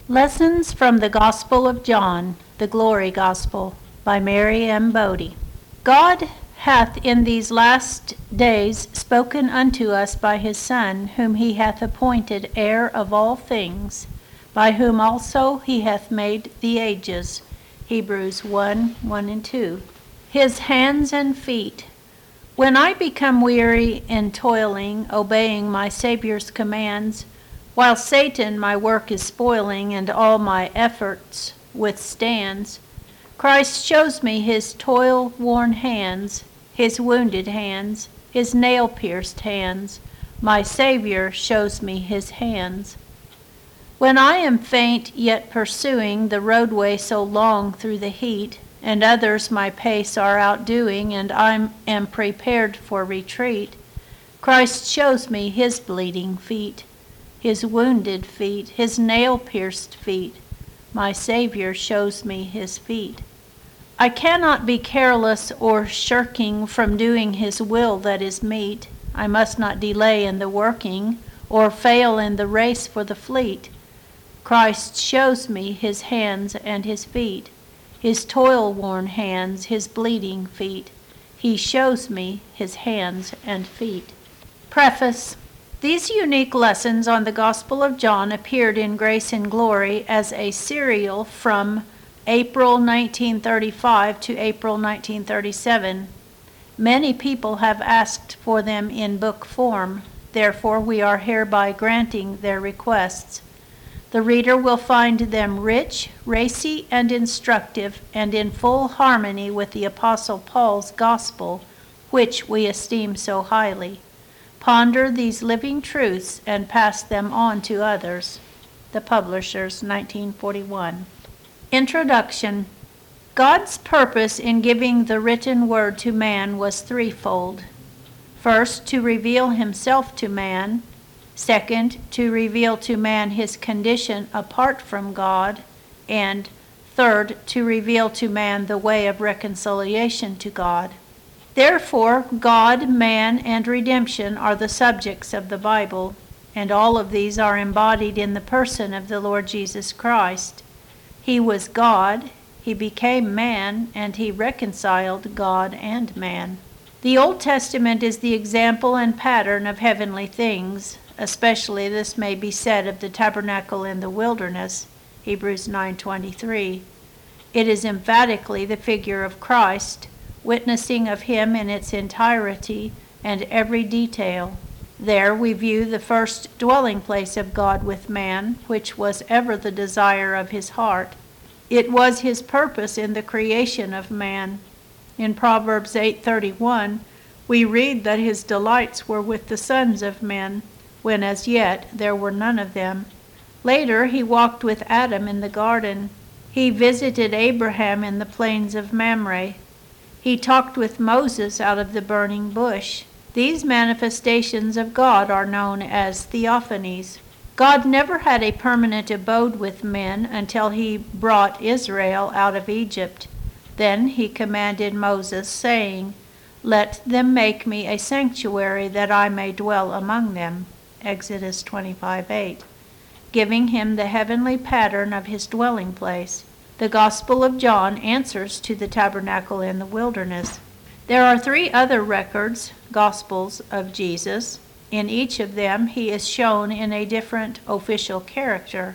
Lessons from the Gospel of John, the Glory Gospel, by Mary M. Bodie. God hath in these last days spoken unto us by his Son, whom he hath appointed heir of all things, by whom also he hath made the ages. Hebrews 1:1-2. His hands and feet. When I become weary in toiling, obeying my Savior's commands, while Satan my work is spoiling and all my efforts withstands, Christ shows me his toil-worn hands, his wounded hands, his nail-pierced hands. My Savior shows me his hands. When I am faint yet pursuing the roadway so long through the heat, and others my pace are outdoing, and I am prepared for retreat, Christ shows me his bleeding feet, his wounded feet, his nail-pierced feet. My Savior shows me his feet. I cannot be careless or shirking from doing his will that is meet. I must not delay in the working, or fail in the race for the fleet. Christ shows me his hands and his feet, his toil-worn hands, his bleeding feet. He shows me his hands and feet. Preface. These unique lessons on the Gospel of John appeared in Grace and Glory as a serial from April 1935 to April 1937. Many people have asked for them in book form. Therefore, we are hereby granting their requests. The reader will find them rich, racy, and instructive, and in full harmony with the Apostle Paul's Gospel, which we esteem so highly. Ponder these living truths and pass them on to others. The Publishers, 1941. Introduction. God's purpose in giving the written word to man was threefold. First, to reveal himself to man. Second, to reveal to man his condition apart from God. And third, to reveal to man the way of reconciliation to God. Therefore, God, man, and redemption are the subjects of the Bible, and all of these are embodied in the person of the Lord Jesus Christ. He was God, he became man, and he reconciled God and man. The Old Testament is the example and pattern of heavenly things. Especially this may be said of the tabernacle in the wilderness, Hebrews 9:23. It is emphatically the figure of Christ, witnessing of him in its entirety and every detail. There we view the first dwelling place of God with man, which was ever the desire of his heart. It was his purpose in the creation of man. In Proverbs 8:31, we read that his delights were with the sons of men, when as yet there were none of them. Later he walked with Adam in the garden. He visited Abraham in the plains of Mamre. He talked with Moses out of the burning bush. These manifestations of God are known as theophanies. God never had a permanent abode with men until he brought Israel out of Egypt. Then he commanded Moses, saying, "Let them make me a sanctuary that I may dwell among them." Exodus 25:8, giving him the heavenly pattern of his dwelling place. The Gospel of John answers to the tabernacle in the wilderness. There are three other records, Gospels, of Jesus. In each of them he is shown in a different official character.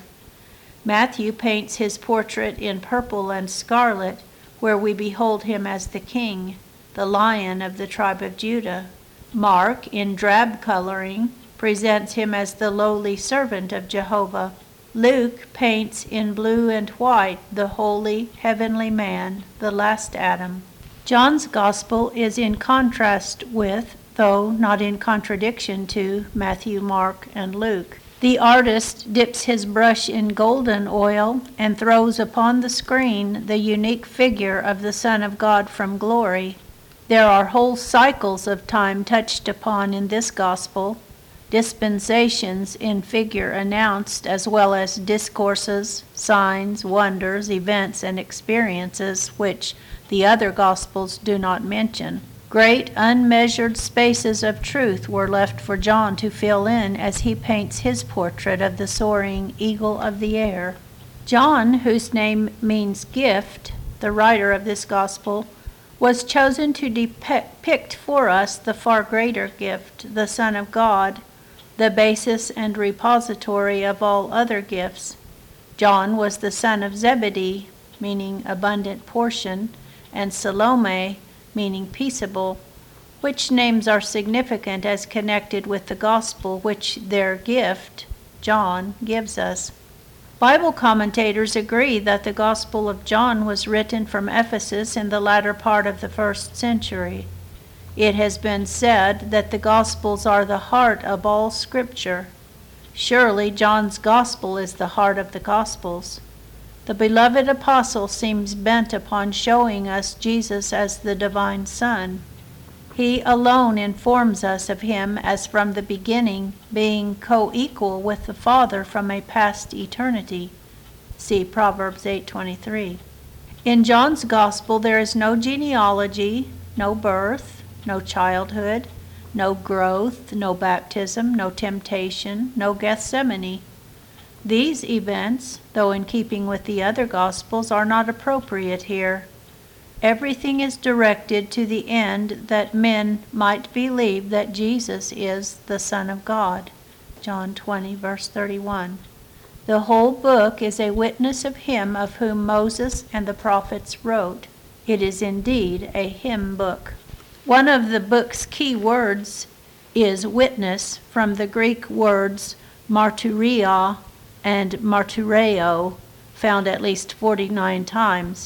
Matthew paints his portrait in purple and scarlet, where we behold him as the king, the lion of the tribe of Judah. Mark, in drab coloring, presents him as the lowly servant of Jehovah. Luke paints in blue and white the holy, heavenly man, the last Adam. John's Gospel is in contrast with, though not in contradiction to, Matthew, Mark, and Luke. The artist dips his brush in golden oil and throws upon the screen the unique figure of the Son of God from glory. There are whole cycles of time touched upon in this Gospel, dispensations in figure announced, as well as discourses, signs, wonders, events, and experiences which the other Gospels do not mention. Great unmeasured spaces of truth were left for John to fill in as he paints his portrait of the soaring eagle of the air. John, whose name means gift, the writer of this gospel, was chosen to depict for us the far greater gift, the Son of God, the basis and repository of all other gifts. John was the son of Zebedee, meaning abundant portion, and Salome, meaning peaceable, which names are significant as connected with the gospel which their gift, John, gives us. Bible commentators agree that the Gospel of John was written from Ephesus in the latter part of the 1st century. It has been said that the Gospels are the heart of all Scripture. Surely John's Gospel is the heart of the Gospels. The beloved apostle seems bent upon showing us Jesus as the divine Son. He alone informs us of him as from the beginning being co-equal with the Father from a past eternity. See Proverbs 8:23. In John's Gospel there is no genealogy, no birth, no childhood, no growth, no baptism, no temptation, no Gethsemane. These events, though in keeping with the other Gospels, are not appropriate here. Everything is directed to the end that men might believe that Jesus is the Son of God. John 20, verse 31. The whole book is a witness of him of whom Moses and the prophets wrote. It is indeed a hymn book. One of the book's key words is witness, from the Greek words marturia and martureo, found at least 49 times.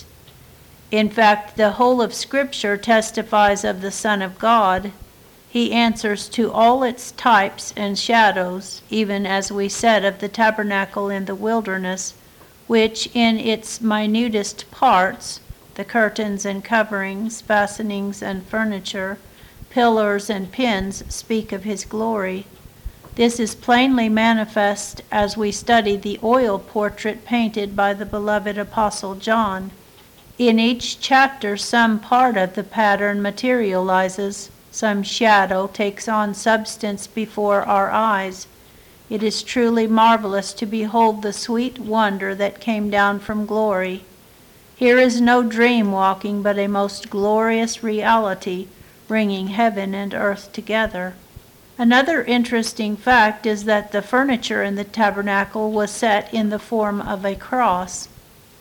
In fact, the whole of Scripture testifies of the Son of God. He answers to all its types and shadows, even as we said of the tabernacle in the wilderness, which in its minutest parts, the curtains and coverings, fastenings and furniture, pillars and pins, speak of his glory. This is plainly manifest as we study the oil portrait painted by the beloved Apostle John. In each chapter, some part of the pattern materializes, some shadow takes on substance before our eyes. It is truly marvelous to behold the sweet wonder that came down from glory. Here is no dream walking, but a most glorious reality, bringing heaven and earth together. Another interesting fact is that the furniture in the tabernacle was set in the form of a cross.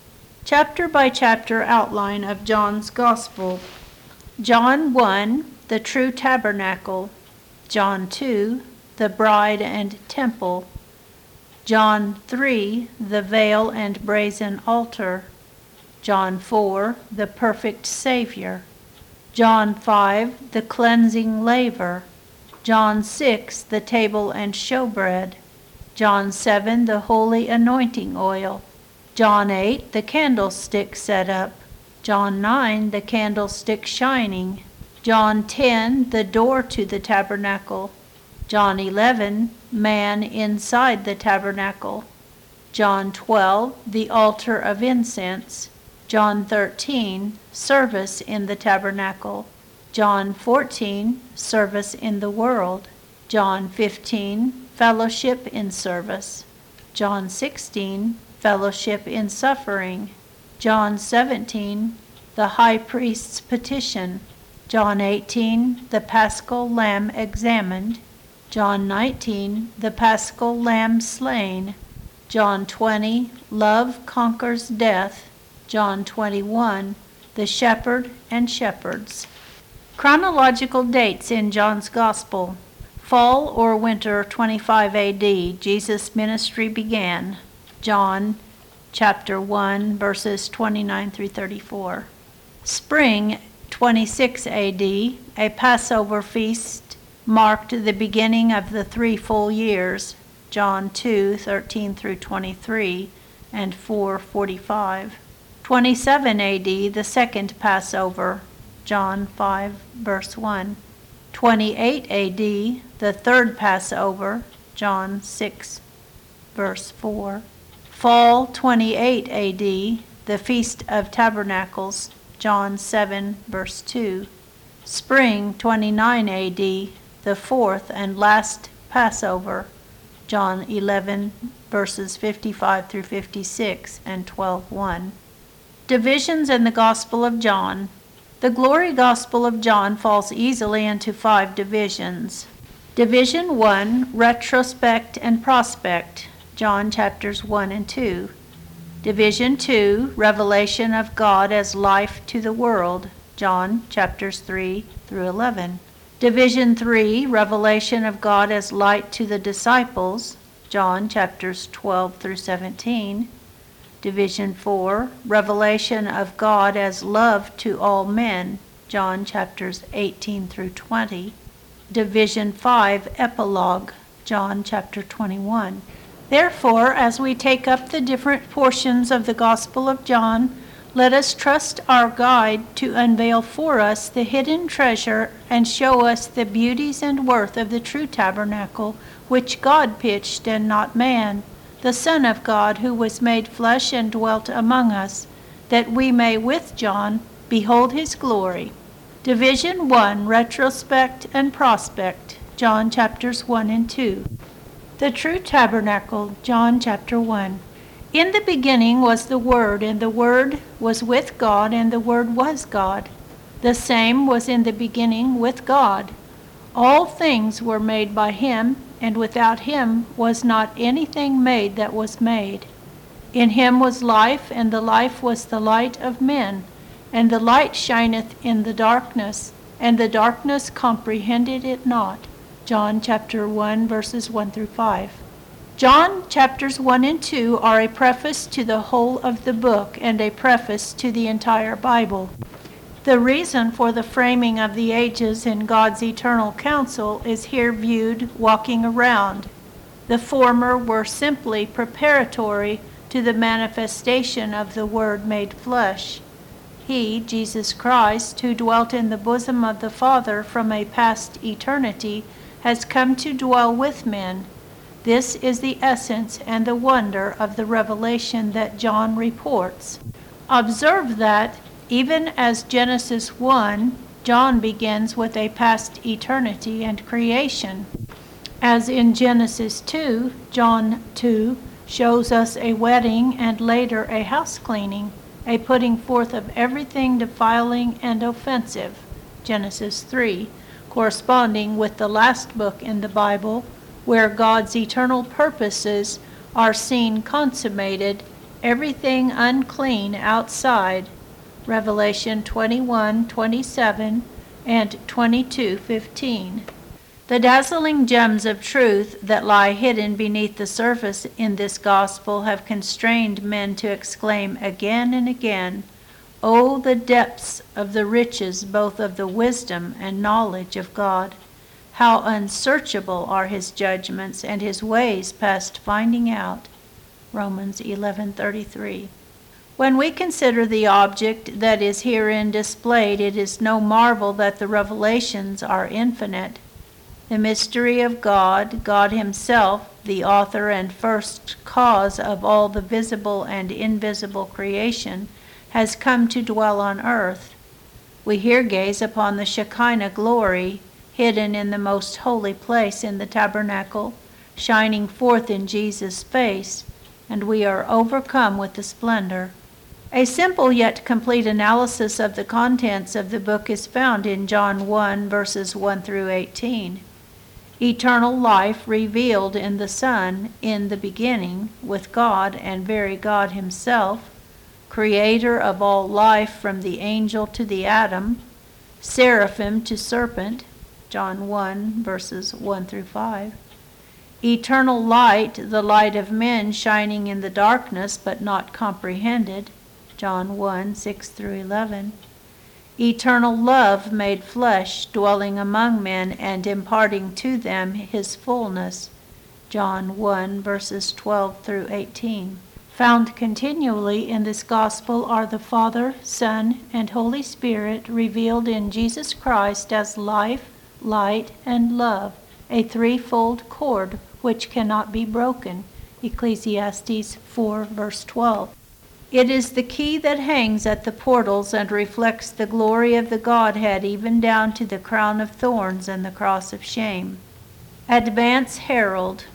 Chapter by chapter outline of John's Gospel. John 1, the true tabernacle. John 2, the bride and temple. John 3, the veil and brazen altar. John 4, the perfect Savior. John 5, the cleansing laver. John 6, the table and showbread. John 7, the holy anointing oil. John 8, the candlestick set up. John 9, the candlestick shining. John 10, the door to the tabernacle. John 11, man inside the tabernacle. John 12, the altar of incense. John 13, service in the tabernacle. John 14, service in the world. John 15, fellowship in service. John 16, fellowship in suffering. John 17, the high priest's petition. John 18, the paschal lamb examined. John 19, the paschal lamb slain. John 20, love conquers death. John 21, the shepherd and shepherds. Chronological dates in John's Gospel. Fall or winter 25 AD, Jesus' ministry began. John chapter 1, verses 29 through 34. Spring 26 AD, a Passover feast marked the beginning of the 3 full years. John 2, 13 through 23 and 4:45. 27 AD, the second Passover. John 5, verse 1. 28 AD, the third Passover. John 6, verse 4. Fall 28 AD, the Feast of Tabernacles, John 7, verse 2. Spring 29 AD, the fourth and last Passover, John 11, verses 55 through 56 and 12:1. Divisions in the Gospel of John. The Glory Gospel of John falls easily into 5 divisions. Division 1, Retrospect and Prospect, John chapters 1 and 2. Division 2, Revelation of God as Life to the World, John chapters 3 through 11. Division 3, Revelation of God as Light to the Disciples, John chapters 12 through 17. Division 4, Revelation of God as Love to all men, John chapters 18 through 20. Division 5, Epilogue, John chapter 21. Therefore, as we take up the different portions of the Gospel of John, let us trust our guide to unveil for us the hidden treasure and show us the beauties and worth of the true tabernacle, which God pitched and not man, the Son of God, who was made flesh and dwelt among us, that we may with John behold his glory. Division 1, Retrospect and Prospect, John chapters 1 and 2. The true tabernacle, John chapter 1. In the beginning was the Word, and the Word was with God, and the Word was God. The same was in the beginning with God. All things were made by him, and without him was not anything made that was made. In him was life, and the life was the light of men. And the light shineth in the darkness, and the darkness comprehended it not. John chapter 1, verses 1 through 5. John chapters 1 and 2 are a preface to the whole of the book and a preface to the entire Bible. The reason for the framing of the ages in God's eternal counsel is here viewed walking around. The former were simply preparatory to the manifestation of the Word made flesh. He, Jesus Christ, who dwelt in the bosom of the Father from a past eternity, has come to dwell with men. This is the essence and the wonder of the revelation that John reports. Observe that, even as Genesis 1, John begins with a past eternity and creation. As in Genesis 2, John 2 shows us a wedding and later a house cleaning, a putting forth of everything defiling and offensive, Genesis 3, corresponding with the last book in the Bible, where God's eternal purposes are seen consummated, everything unclean outside, Revelation 21:27 and 22:15. The dazzling gems of truth that lie hidden beneath the surface in this gospel have constrained men to exclaim again and again, "Oh, the depths of the riches both of the wisdom and knowledge of God! How unsearchable are his judgments and his ways past finding out." Romans 11:33. When we consider the object that is herein displayed, it is no marvel that the revelations are infinite. The mystery of God, God himself, the author and first cause of all the visible and invisible creation, has come to dwell on earth. We here gaze upon the Shekinah glory, hidden in the most holy place in the tabernacle, shining forth in Jesus' face, and we are overcome with the splendor. A simple yet complete analysis of the contents of the book is found in John 1, verses 1 through 18. Eternal life revealed in the Son in the beginning with God and very God himself, creator of all life from the angel to the atom, seraphim to serpent, John 1, verses 1 through 5. Eternal light, the light of men shining in the darkness but not comprehended, John 1, 6 through 11. Eternal love made flesh, dwelling among men and imparting to them his fullness, John 1, verses 12 through 18. Found continually in this gospel are the Father, Son, and Holy Spirit revealed in Jesus Christ as life, light, and love, a threefold cord which cannot be broken, Ecclesiastes 4, verse 12. It is the key that hangs at the portals and reflects the glory of the Godhead even down to the crown of thorns and the cross of shame. Advance, herald.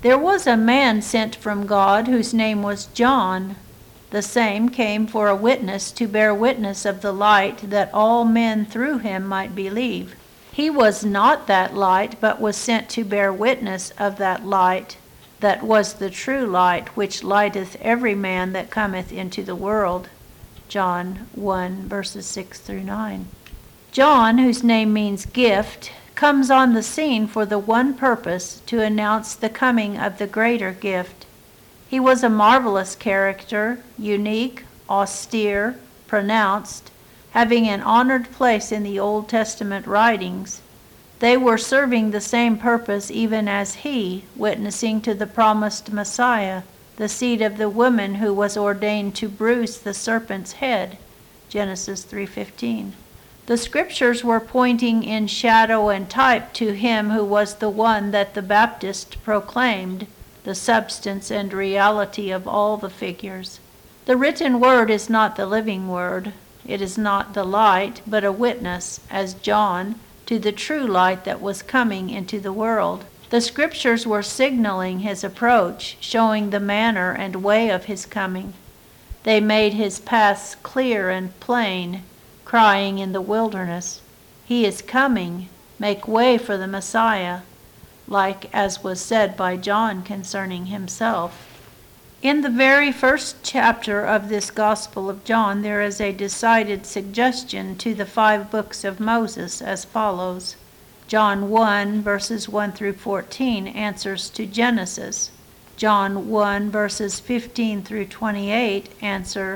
There was a man sent from God whose name was John. The same came for a witness to bear witness of the light, that all men through him might believe. He was not that light, but was sent to bear witness of that light, that was the true light, which lighteth every man that cometh into the world. John 1, verses 6 through 9. John, whose name means gift, comes on the scene for the one purpose to announce the coming of the greater gift. He was a marvelous character, unique, austere, pronounced, having an honored place in the Old Testament writings. They were serving the same purpose even as he, witnessing to the promised Messiah, the seed of the woman who was ordained to bruise the serpent's head. Genesis 3:15. The scriptures were pointing in shadow and type to him who was the one that the Baptist proclaimed, the substance and reality of all the figures. The written word is not the living word. It is not the light, but a witness, as John, to the true light that was coming into the world. The scriptures were signaling his approach, showing the manner and way of his coming. They made his paths clear and plain, crying in the wilderness, "He is coming, make way for the Messiah," like as was said by John concerning himself. In the very first chapter of this Gospel of John, there is a decided suggestion to the 5 books of Moses as follows. John 1, verses 1 through 14 answers to Genesis. John 1, verses 15 through 28 answers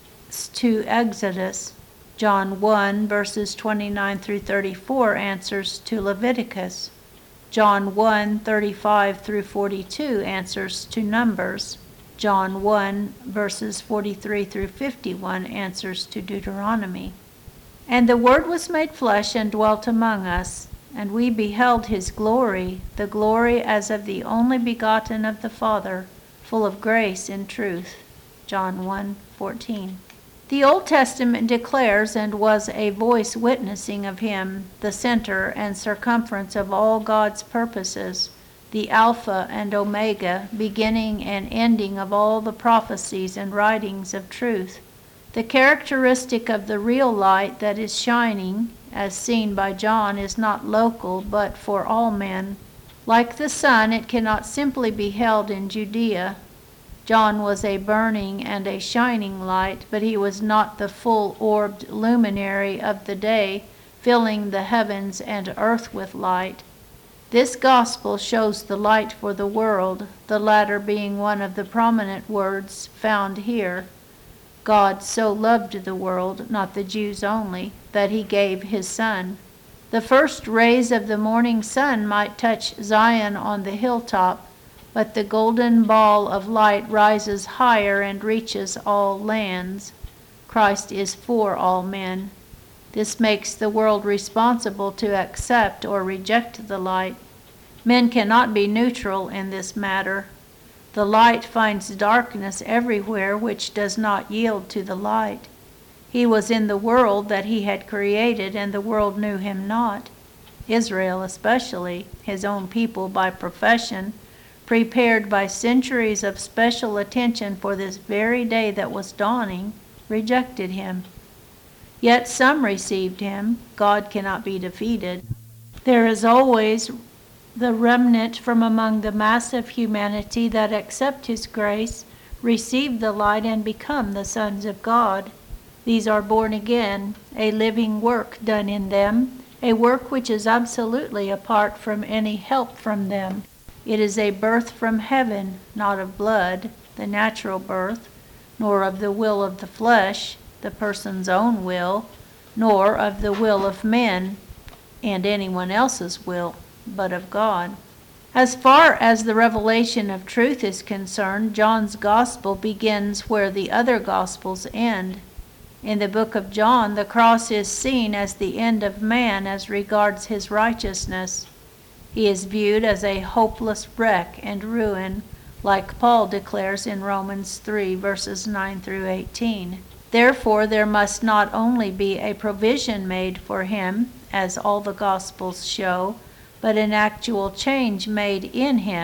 to Exodus. John 1, verses 29 through 34 answers to Leviticus. John 1, 35 through 42 answers to Numbers. John 1, verses 43 through 51 answers to Deuteronomy. And the Word was made flesh and dwelt among us, and we beheld his glory, the glory as of the only begotten of the Father, full of grace and truth. John 1:14. The Old Testament declares and was a voice witnessing of him, the center and circumference of all God's purposes, the Alpha and Omega, beginning and ending of all the prophecies and writings of truth. The characteristic of the real light that is shining, as seen by John, is not local, but for all men. Like the sun, it cannot simply be held in Judea. John was a burning and a shining light, but he was not the full-orbed luminary of the day, filling the heavens and earth with light. This gospel shows the light for the world, the latter being one of the prominent words found here. God so loved the world, not the Jews only, that he gave his Son. The first rays of the morning sun might touch Zion on the hilltop, but the golden ball of light rises higher and reaches all lands. Christ is for all men. This makes the world responsible to accept or reject the light. Men cannot be neutral in this matter. The light finds darkness everywhere which does not yield to the light. He was in the world that he had created, and the world knew him not. Israel especially, his own people by profession, prepared by centuries of special attention for this very day that was dawning, rejected him. Yet some received him. God cannot be defeated. There is always the remnant from among the mass of humanity that accept his grace, receive the light, and become the sons of God. These are born again, a living work done in them, a work which is absolutely apart from any help from them. It is a birth from heaven, not of blood, the natural birth, nor of the will of the flesh, the person's own will, nor of the will of men and anyone else's will, but of God. As far as the revelation of truth is concerned, John's gospel begins where the other gospels end. In the book of John, the cross is seen as the end of man as regards his righteousness. He is viewed as a hopeless wreck and ruin, like Paul declares in Romans 3, verses 9 through 18. Therefore, there must not only be a provision made for him, as all the Gospels show, but an actual change made in him,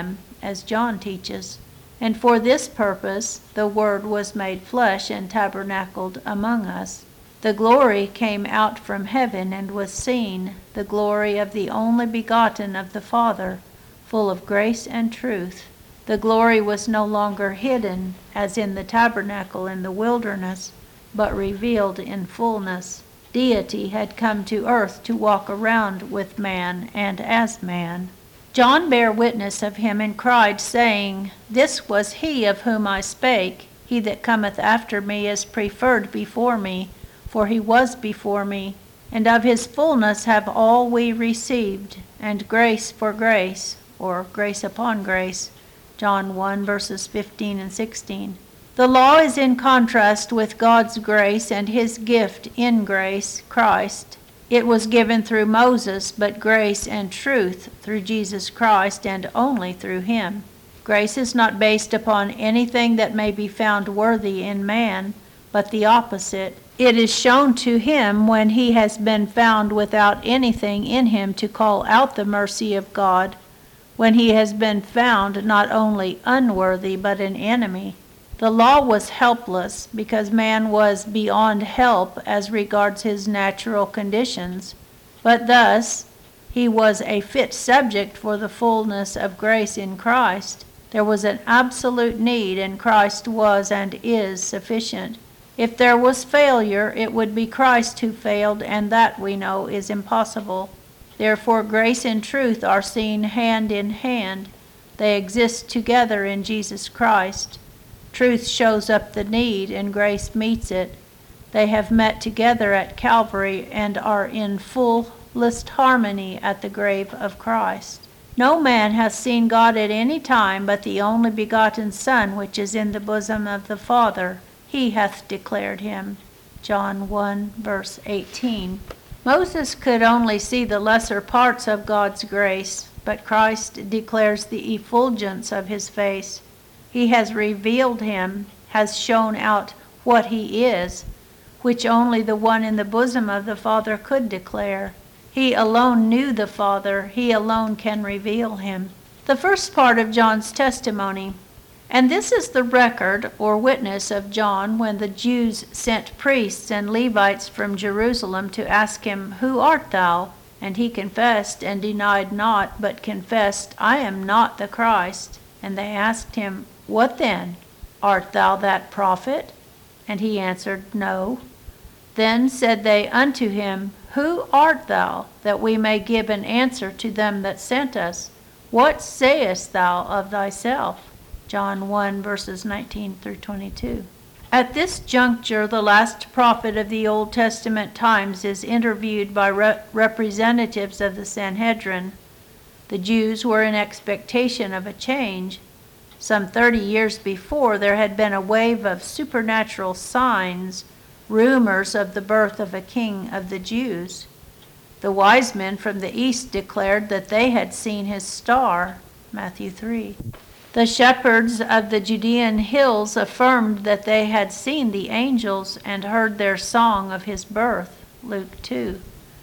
as John teaches. And for this purpose the Word was made flesh and tabernacled among us. The glory came out from heaven and was seen, the glory of the only begotten of the Father, full of grace and truth. The glory was no longer hidden, as in the tabernacle in the wilderness, but revealed in fullness. Deity had come to earth to walk around with man and as man. John bare witness of him and cried, saying, This was he of whom I spake. He that cometh after me is preferred before me, for he was before me. And of his fullness have all we received, and grace for grace, or grace upon grace. John 1, verses 15 and 16. The law is in contrast with God's grace and his gift in grace, Christ. It was given through Moses, but grace and truth through Jesus Christ, and only through him. Grace is not based upon anything that may be found worthy in man, but the opposite. It is shown to him when he has been found without anything in him to call out the mercy of God, when he has been found not only unworthy but an enemy. The law was helpless because man was beyond help as regards his natural conditions, but thus he was a fit subject for the fullness of grace in Christ. There was an absolute need, and Christ was and is sufficient. If there was failure, it would be Christ who failed, and that we know is impossible. Therefore, grace and truth are seen hand in hand. They exist together in Jesus Christ. Truth shows up the need, and grace meets it. They have met together at Calvary and are in fullest harmony at the grave of Christ. No man hath seen God at any time, but the only begotten Son, which is in the bosom of the Father. He hath declared him. John 1, verse 18. Moses could only see the lesser parts of God's grace, but Christ declares the effulgence of his face. He has revealed him, has shown out what he is, which only the one in the bosom of the Father could declare. He alone knew the Father. He alone can reveal him. The first part of John's testimony. And this is the record or witness of John when the Jews sent priests and Levites from Jerusalem to ask him, Who art thou? And he confessed and denied not, but confessed, I am not the Christ. And they asked him, What then? Art thou that prophet? And he answered, No. Then said they unto him, Who art thou, that we may give an answer to them that sent us? What sayest thou of thyself? John 1, verses 19 through 22. At this juncture, the last prophet of the Old Testament times is interviewed by representatives of the Sanhedrin. The Jews were in expectation of a change. Some 30 years before, there had been a wave of supernatural signs, rumors of the birth of a king of the Jews. The wise men from the east declared that they had seen his star, Matthew 3. The shepherds of the Judean hills affirmed that they had seen the angels and heard their song of his birth, Luke 2.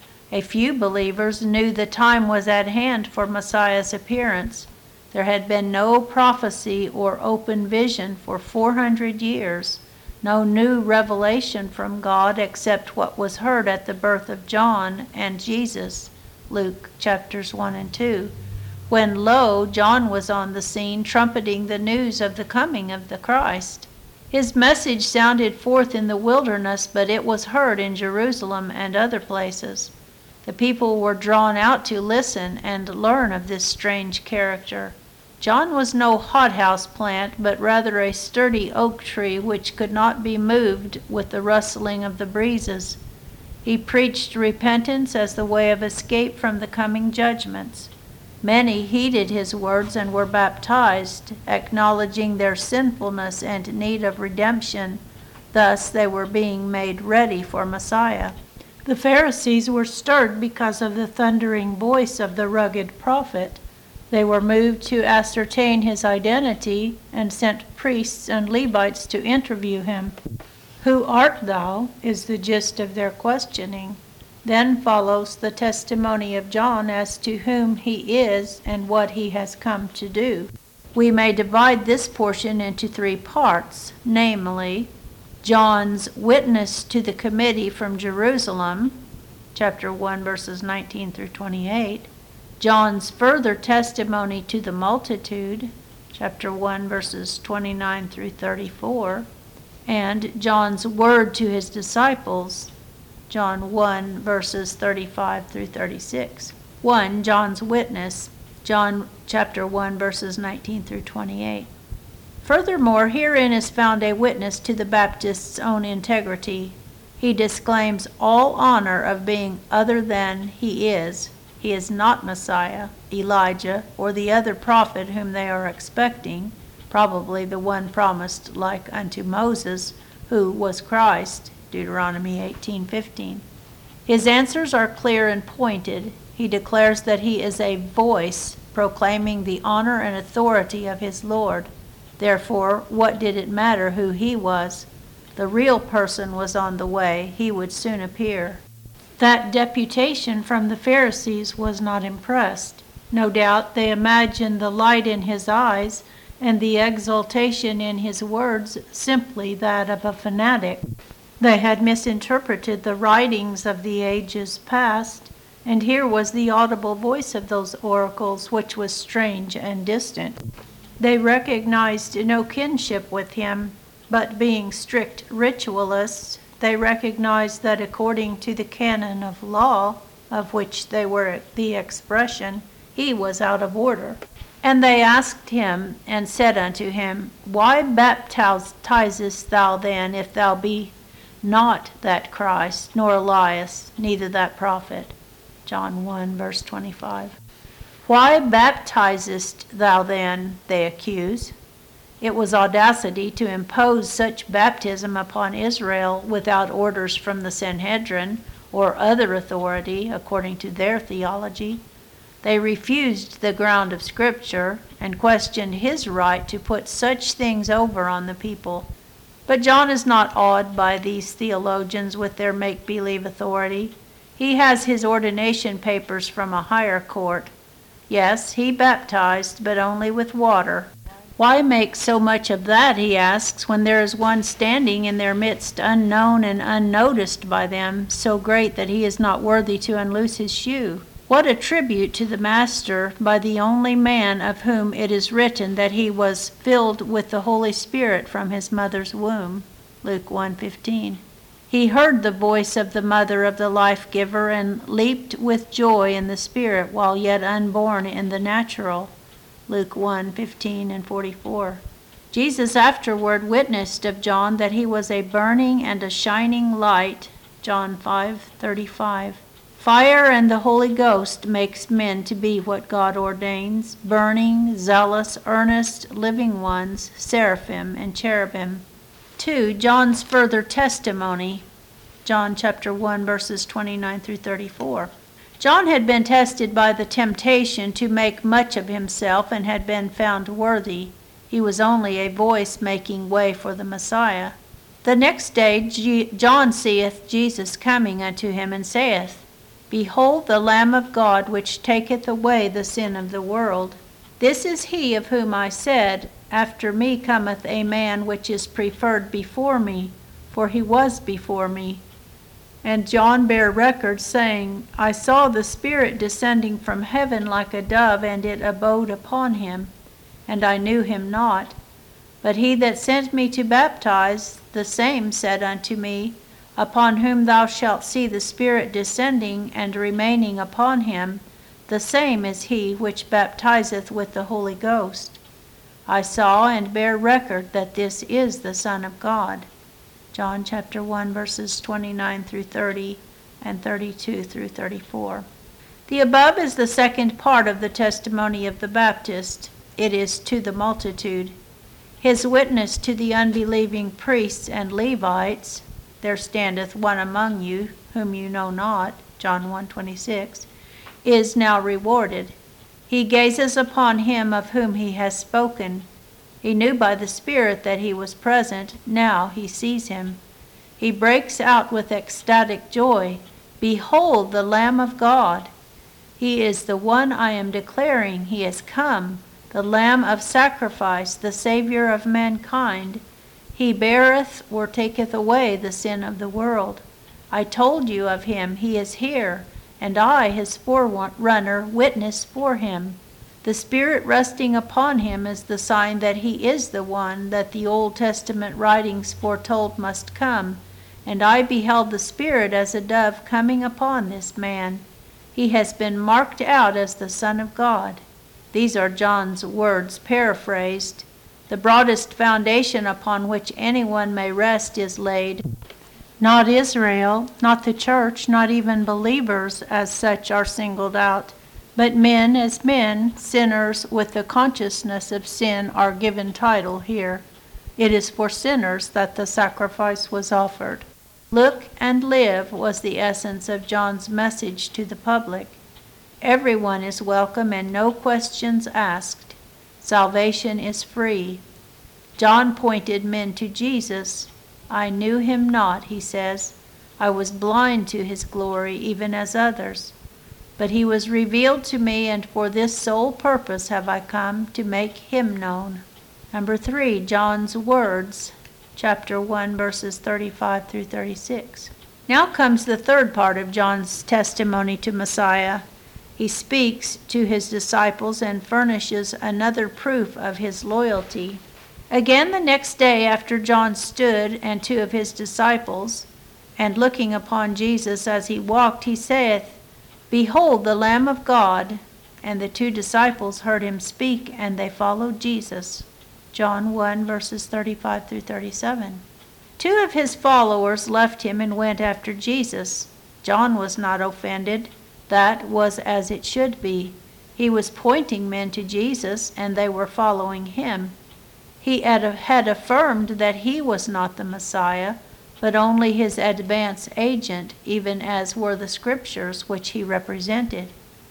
A few believers knew the time was at hand for Messiah's appearance. There had been no prophecy or open vision for 400 years, no new revelation from God except what was heard at the birth of John and Jesus, Luke chapters 1 and 2. When, lo, John was on the scene trumpeting the news of the coming of the Christ. His message sounded forth in the wilderness, but it was heard in Jerusalem and other places. The people were drawn out to listen and learn of this strange character. John was no hothouse plant, but rather a sturdy oak tree which could not be moved with the rustling of the breezes. He preached repentance as the way of escape from the coming judgments. Many heeded his words and were baptized, acknowledging their sinfulness and need of redemption. Thus they were being made ready for Messiah. The Pharisees were stirred because of the thundering voice of the rugged prophet. They were moved to ascertain his identity and sent priests and Levites to interview him. Who art thou? Is the gist of their questioning. Then follows the testimony of John as to whom he is and what he has come to do. We may divide this portion into three parts, namely, John's witness to the committee from Jerusalem, chapter 1, verses 19 through 28, John's further testimony to the multitude, chapter 1, verses 29 through 34, and John's word to his disciples, John 1, verses 35 through 36. 1. John's witness, John chapter 1, verses 19 through 28. Furthermore, herein is found a witness to the Baptist's own integrity. He disclaims all honor of being other than he is. He is not Messiah, Elijah, or the other prophet whom they are expecting, probably the one promised like unto Moses, who was Christ, Deuteronomy 18:15. His answers are clear and pointed. He declares that he is a voice proclaiming the honor and authority of his Lord. Therefore, what did it matter who he was? The real person was on the way. He would soon appear. That deputation from the Pharisees was not impressed. No doubt they imagined the light in his eyes and the exultation in his words simply that of a fanatic. They had misinterpreted the writings of the ages past, and here was the audible voice of those oracles, which was strange and distant. They recognized no kinship with him, but being strict ritualists, they recognized that according to the canon of law, of which they were the expression, he was out of order. And they asked him and said unto him, Why baptizest thou then, if thou be not that Christ, nor Elias, neither that prophet? John 1, verse 25. Why baptizest thou then, they accuse. It was audacity to impose such baptism upon Israel without orders from the Sanhedrin or other authority according to their theology. They refused the ground of Scripture and questioned his right to put such things over on the people. But John is not awed by these theologians with their make-believe authority. He has his ordination papers from a higher court. Yes, he baptized, but only with water. Why make so much of that, he asks, when there is one standing in their midst unknown and unnoticed by them, so great that he is not worthy to unloose his shoe? What a tribute to the Master by the only man of whom it is written that he was filled with the Holy Spirit from his mother's womb. Luke 1:15. He heard the voice of the mother of the life-giver and leaped with joy in the Spirit while yet unborn in the natural. Luke 1:15 and 44. Jesus afterward witnessed of John that he was a burning and a shining light. John 5:35. Fire and the Holy Ghost makes men to be what God ordains, burning, zealous, earnest, living ones, seraphim and cherubim. 2. John's further testimony. John chapter 1, verses 29 through 34. John had been tested by the temptation to make much of himself and had been found worthy. He was only a voice making way for the Messiah. The next day John seeth Jesus coming unto him and saith, Behold the Lamb of God, which taketh away the sin of the world. This is he of whom I said, After me cometh a man which is preferred before me, for he was before me. And John bare record, saying, I saw the Spirit descending from heaven like a dove, and it abode upon him. And I knew him not. But he that sent me to baptize, the same said unto me, Upon whom thou shalt see the Spirit descending and remaining upon him, the same is he which baptizeth with the Holy Ghost. I saw and bear record that this is the Son of God. John chapter 1, verses 29 through 30 and 32 through 34. The above is the second part of the testimony of the Baptist. It is to the multitude. His witness to the unbelieving priests and Levites, There standeth one among you whom you know not, John 1:26, is now rewarded. He gazes upon him of whom he has spoken. He knew by the Spirit that he was present. Now he sees him. He breaks out with ecstatic joy. Behold the Lamb of God. He is the one I am declaring. He has come. the Lamb of sacrifice, the Savior of mankind. He beareth or taketh away the sin of the world. I told you of him, he is here, and I, his forerunner, witness for him. The Spirit resting upon him is the sign that he is the one that the Old Testament writings foretold must come. And I beheld the Spirit as a dove coming upon this man. He has been marked out as the Son of God. These are John's words paraphrased. The broadest foundation upon which anyone may rest is laid. Not Israel, not the church, not even believers as such are singled out, but men as men, sinners with the consciousness of sin are given title here. It is for sinners that the sacrifice was offered. Look and live was the essence of John's message to the public. Everyone is welcome and no questions asked. Salvation is free. John pointed men to Jesus. I knew him not, he says. I was blind to his glory, even as others. But he was revealed to me, and for this sole purpose have I come, to make him known. Number 3, John's words, chapter 1, verses 35 through 36. Now comes the third part of John's testimony to Messiah. He speaks to his disciples and furnishes another proof of his loyalty. Again the next day after John stood and 2 of his disciples, and looking upon Jesus as he walked, he saith, Behold the Lamb of God. And the 2 disciples heard him speak, and they followed Jesus. John 1, verses 35 through 37. 2 of his followers left him and went after Jesus. John was not offended. That was as it should be. He was pointing men to Jesus, and they were following him. He had affirmed that he was not the Messiah, but only his advance agent, even as were the scriptures which he represented.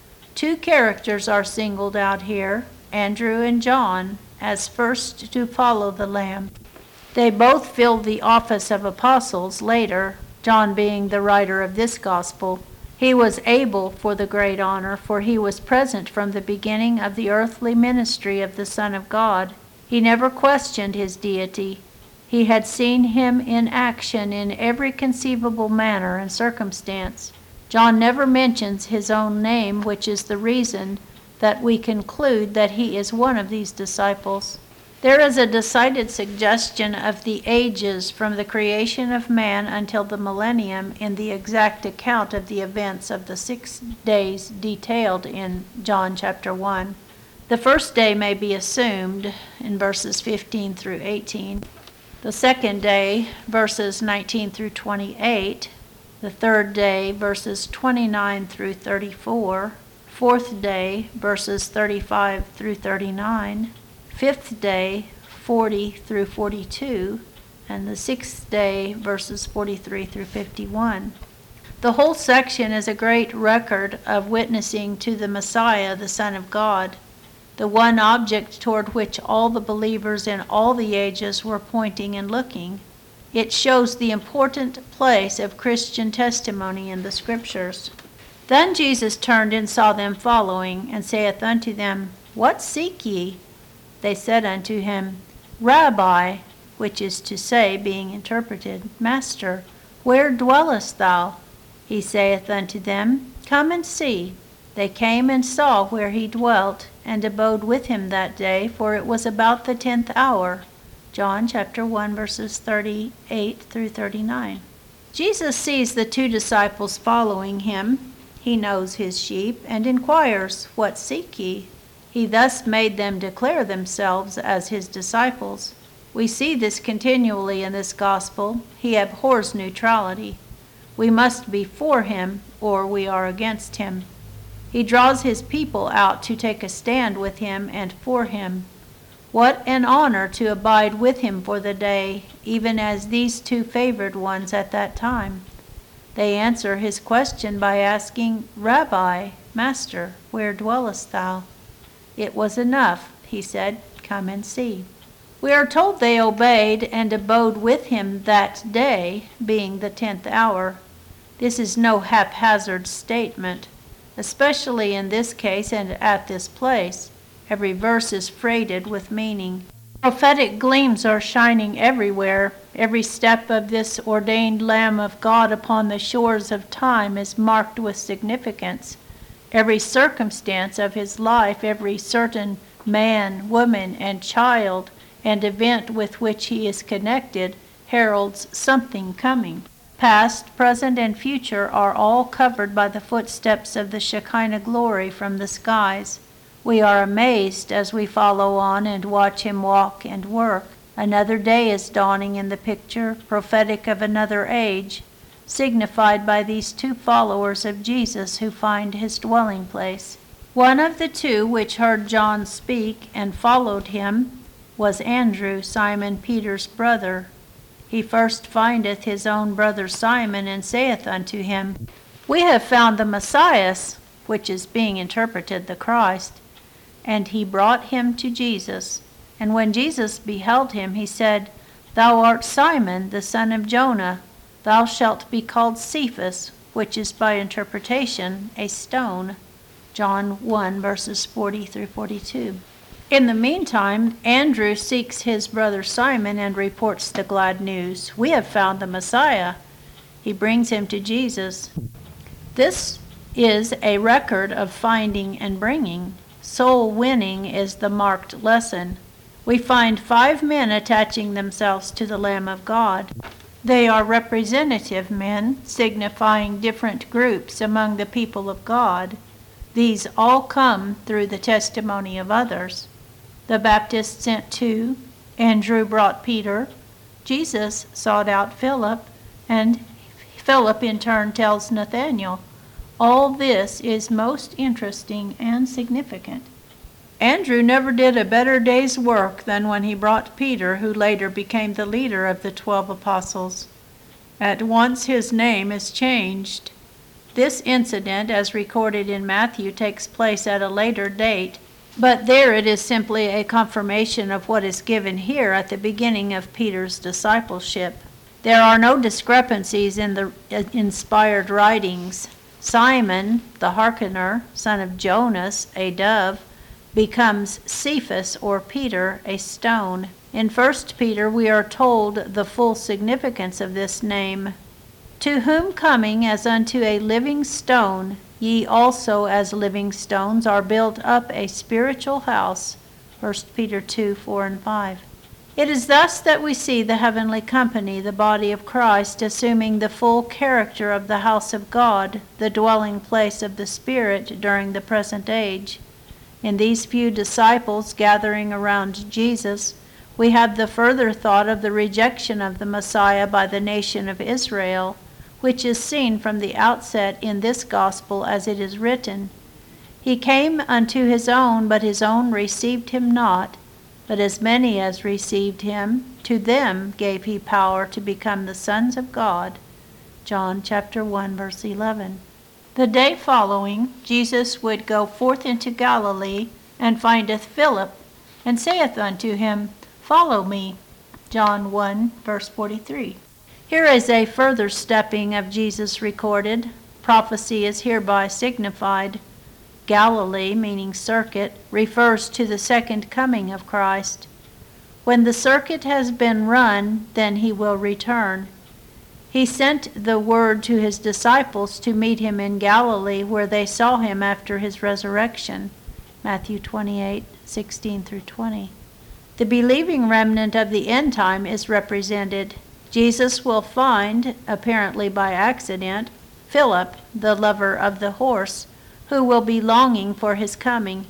2 characters are singled out here, Andrew and John, as first to follow the Lamb. They both filled the office of apostles later, John being the writer of this gospel. He was able for the great honor, for he was present from the beginning of the earthly ministry of the Son of God. He never questioned his deity. He had seen him in action in every conceivable manner and circumstance. John never mentions his own name, which is the reason that we conclude that he is one of these disciples. There is a decided suggestion of the ages from the creation of man until the millennium in the exact account of the events of the 6 days detailed in John chapter 1. The first day may be assumed in verses 15 through 18. The second day, verses 19 through 28. The third day, verses 29 through 34. Fourth day, verses 35 through 39. Fifth day, 40 through 42. And the sixth day, verses 43 through 51. The whole section is a great record of witnessing to the Messiah, the Son of God, the one object toward which all the believers in all the ages were pointing and looking. It shows the important place of Christian testimony in the Scriptures. Then Jesus turned and saw them following, and saith unto them, What seek ye? They said unto him, Rabbi, which is to say, being interpreted, Master, where dwellest thou? He saith unto them, Come and see. They came and saw where he dwelt, and abode with him that day, for it was about the 10th hour. John chapter 1, verses 38 through 39. Jesus sees the 2 disciples following him. He knows his sheep, and inquires, What seek ye? He thus made them declare themselves as his disciples. We see this continually in this gospel. He abhors neutrality. We must be for him, or we are against him. He draws his people out to take a stand with him and for him. What an honor to abide with him for the day, even as these 2 favored ones at that time. They answer his question by asking, Rabbi, Master, where dwellest thou? It was enough, he said, Come and see. We are told they obeyed and abode with him that day, being the 10th hour. This is no haphazard statement. Especially in this case and at this place. Every verse is freighted with meaning. Prophetic gleams are shining everywhere. Every step of this ordained Lamb of God upon the shores of time is marked with significance. Every circumstance of his life, every certain man, woman, and child, and event with which he is connected, heralds something coming. Past, present, and future are all covered by the footsteps of the Shekinah glory from the skies. We are amazed as we follow on and watch him walk and work. Another day is dawning in the picture, prophetic of another age, signified by these two followers of Jesus who find his dwelling place. One of the two which heard John speak and followed him was Andrew, Simon Peter's brother. He first findeth his own brother Simon, and saith unto him, We have found the Messiah, which is being interpreted the Christ. And he brought him to Jesus. And when Jesus beheld him, he said, Thou art Simon, the son of Jonah. Thou shalt be called Cephas, which is by interpretation a stone. John 1, verses 40 through 42. In the meantime, Andrew seeks his brother Simon and reports the glad news. We have found the Messiah. He brings him to Jesus. This is a record of finding and bringing. Soul winning is the marked lesson. We find 5 men attaching themselves to the Lamb of God. They are representative men, signifying different groups among the people of God. These all come through the testimony of others. The Baptist sent 2, Andrew brought Peter, Jesus sought out Philip, and Philip in turn tells Nathanael. All this is most interesting and significant. Andrew never did a better day's work than when he brought Peter, who later became the leader of the 12 apostles. At once his name is changed. This incident, as recorded in Matthew, takes place at a later date, but there it is simply a confirmation of what is given here at the beginning of Peter's discipleship. There are no discrepancies in the inspired writings. Simon, the hearkener, son of Jonas, a dove, becomes Cephas, or Peter, a stone. In 1 Peter we are told the full significance of this name. To whom coming as unto a living stone, ye also as living stones are built up a spiritual house. 1 Peter 2, 4 and 5. It is thus that we see the heavenly company, the body of Christ, assuming the full character of the house of God, the dwelling place of the Spirit during the present age. In these few disciples gathering around Jesus, we have the further thought of the rejection of the Messiah by the nation of Israel, which is seen from the outset in this gospel as it is written, He came unto his own, but his own received him not. But as many as received him, to them gave he power to become the sons of God. John chapter 1, verse 11. The day following, Jesus would go forth into Galilee, and findeth Philip, and saith unto him, Follow me. John 1, verse 43. Here is a further stepping of Jesus recorded. Prophecy is hereby signified. Galilee, meaning circuit, refers to the second coming of Christ. When the circuit has been run, then he will return. He sent the word to his disciples to meet him in Galilee, where they saw him after his resurrection. Matthew 28, 16 through 20. The believing remnant of the end time is represented. Jesus will find, apparently by accident, Philip, the lover of the horse, who will be longing for his coming.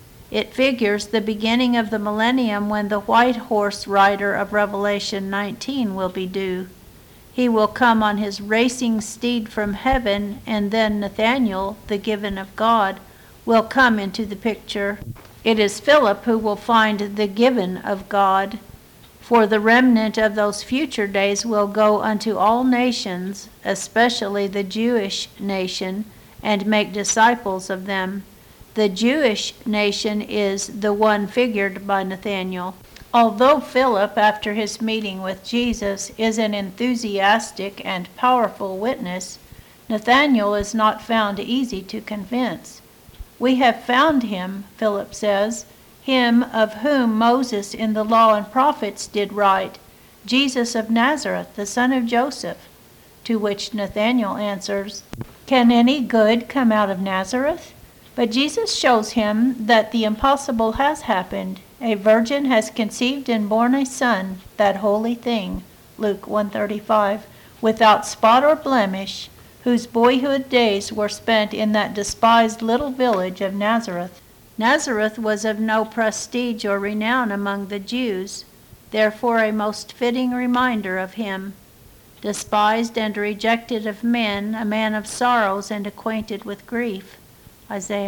It figures the beginning of the millennium when the white horse rider of Revelation 19 will be due. He will come on his racing steed from heaven, and then Nathanael, the given of God, will come into the picture. It is Philip who will find the given of God. For the remnant of those future days will go unto all nations, especially the Jewish nation, and make disciples of them. The Jewish nation is the one figured by Nathanael. Although Philip, after his meeting with Jesus, is an enthusiastic and powerful witness, Nathanael is not found easy to convince. We have found him, Philip says. him of whom Moses in the law and prophets did write, Jesus of Nazareth, the son of Joseph. To which Nathanael answers, Can any good come out of Nazareth? But Jesus shows him that the impossible has happened. A virgin has conceived and borne a son, that holy thing, Luke 1:35, without spot or blemish, whose boyhood days were spent in that despised little village of Nazareth. Nazareth was of no prestige or renown among the Jews, therefore a most fitting reminder of him. Despised and rejected of men, a man of sorrows and acquainted with grief. Isaiah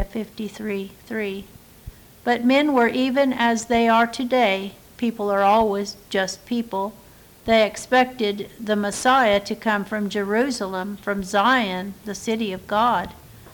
53:3. But men were even as they are today. People are always just people. They expected the Messiah to come from Jerusalem, from Zion, the city of God.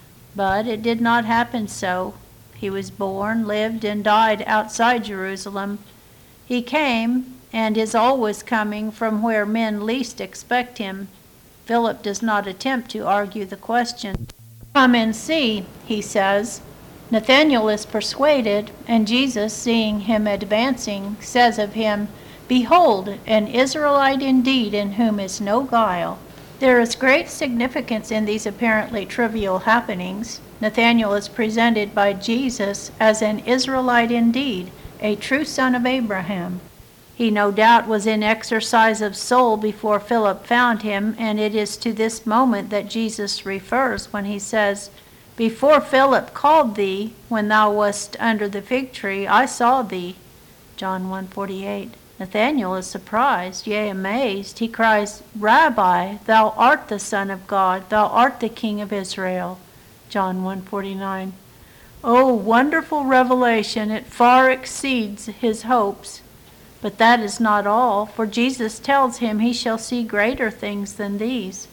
But it did not happen so. He was born, lived, and died outside Jerusalem. He came, and is always coming, from where men least expect him. Philip does not attempt to argue the question. Come and see, he says. Nathanael is persuaded, and Jesus, seeing him advancing, says of him, Behold, an Israelite indeed, in whom is no guile. There is great significance in these apparently trivial happenings. Nathanael is presented by Jesus as an Israelite indeed, a true son of Abraham. He no doubt was in exercise of soul before Philip found him, and it is to this moment that Jesus refers when he says, Before Philip called thee, when thou wast under the fig tree, I saw thee. John 1:48. Nathanael is surprised, yea, amazed. He cries, Rabbi, thou art the Son of God, thou art the King of Israel. John 1:49. Oh, wonderful revelation, it far exceeds his hopes. But that is not all, for Jesus tells him he shall see greater things than these.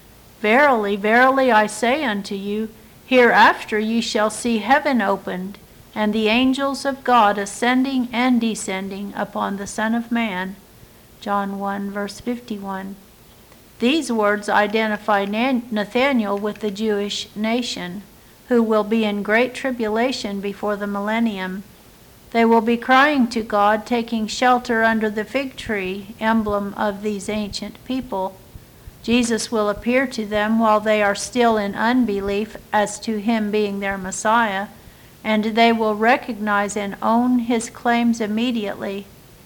Verily, verily, I say unto you, hereafter ye shall see heaven opened, and the angels of God ascending and descending upon the Son of Man. John 1, verse 51. These words identify Nathanael with the Jewish nation, who will be in great tribulation before the millennium. They will be crying to God, taking shelter under the fig tree, emblem of these ancient people. Jesus will appear to them while they are still in unbelief as to him being their Messiah, and they will recognize and own his claims immediately.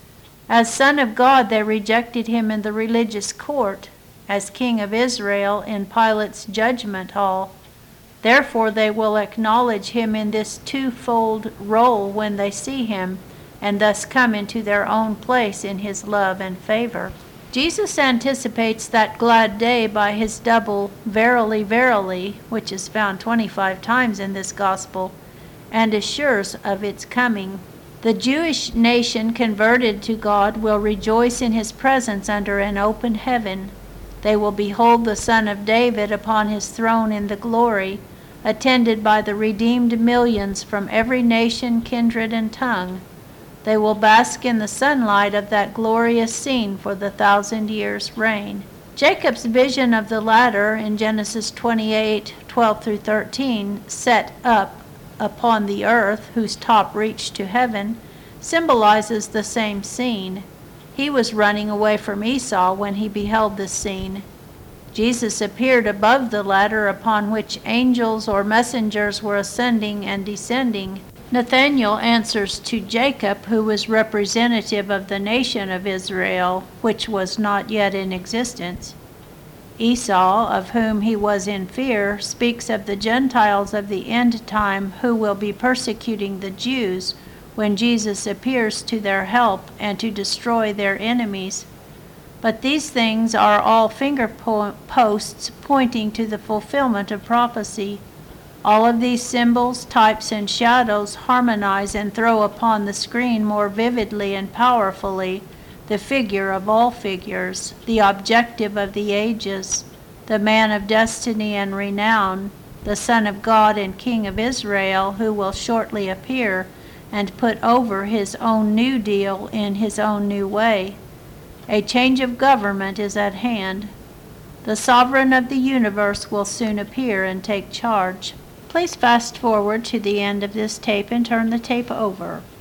As Son of God, they rejected him in the religious court, as King of Israel in Pilate's judgment hall. Therefore they will acknowledge him in this twofold role when they see him, and thus come into their own place in his love and favor. Jesus anticipates that glad day by his double verily, verily, which is found 25 times in this gospel, and assures of its coming. The Jewish nation converted to God will rejoice in his presence under an open heaven. They will behold the Son of David upon his throne in the glory, attended by the redeemed millions from every nation, kindred, and tongue. They will bask in the sunlight of that glorious scene for the 1,000 years' reign. Jacob's vision of the ladder in Genesis 28:12-13, set up upon the earth, whose top reached to heaven, symbolizes the same scene. He was running away from Esau when he beheld this scene. Jesus appeared above the ladder upon which angels or messengers were ascending and descending. Nathanael answers to Jacob, who was representative of the nation of Israel, which was not yet in existence. Esau, of whom he was in fear, speaks of the Gentiles of the end time who will be persecuting the Jews when Jesus appears to their help and to destroy their enemies. But these things are all finger posts pointing to the fulfillment of prophecy. All of these symbols, types, and shadows harmonize and throw upon the screen more vividly and powerfully the figure of all figures, the objective of the ages, the man of destiny and renown, the Son of God and King of Israel, who will shortly appear and put over his own new deal in his own new way. A change of government is at hand. The sovereign of the universe will soon appear and take charge. Please fast forward to the end of this tape and turn the tape over.